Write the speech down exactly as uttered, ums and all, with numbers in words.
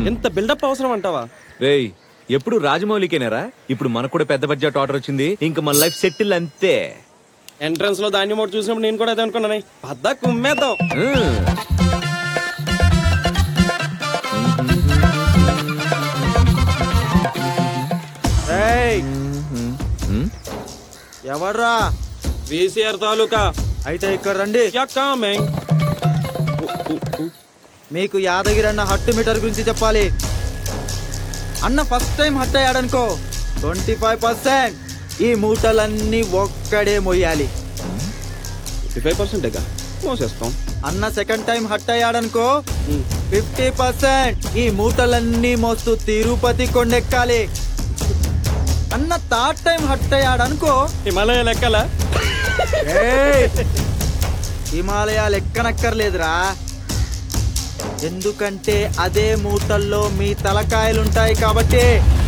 ఎంత బిల్డప్ అవసరం అంటావా? రేయ్ ఎప్పుడు రాజమౌళికేనారా? ఇప్పుడు మనకు కూడా పెద్ద బడ్జెట్ ఆర్డర్ వచ్చింది, ఇంకా మన లైఫ్ సెటిల్ అంతే. ఎంట్రన్స్ లో ధాన్యం ఒకటి చూసినప్పుడు నేను కూడా అదే అనుకున్నాను. పద్దా కుమ్మేద్దాం. ఎవర్రా? వీసీఆర్ తాలూకా. అయితే ఇక్కడ రండి. మీకు యాదగిరి అన్న హట్టు మీటర్ గురించి చెప్పాలి. అన్న ఫస్ట్ టైం హట్ అయ్యాడనుకో ట్వంటీ ఫైవ్ పర్సెంట్ ఈ మూటలన్నీ ఒక్కడే మొయ్యాలి. ఫిఫ్టీ ఫైవ్ పర్సెంట్ మోసేస్తాం. అన్న సెకండ్ టైం హట్ అయ్యాడనుకో ఫిఫ్టీ పర్సెంట్ ఈ మూటలన్నీ మోస్తూ తిరుపతి కొండెక్కాలి. అన్న థర్డ్ టైం హట్ అయ్యాడనుకో హిమాలయ లెక్కల హిమాలయ లెక్కనక్కర్లేదురా, ఎందుకంటే అదే మూటల్లో మీ తలకాయలుంటాయి కాబట్టి.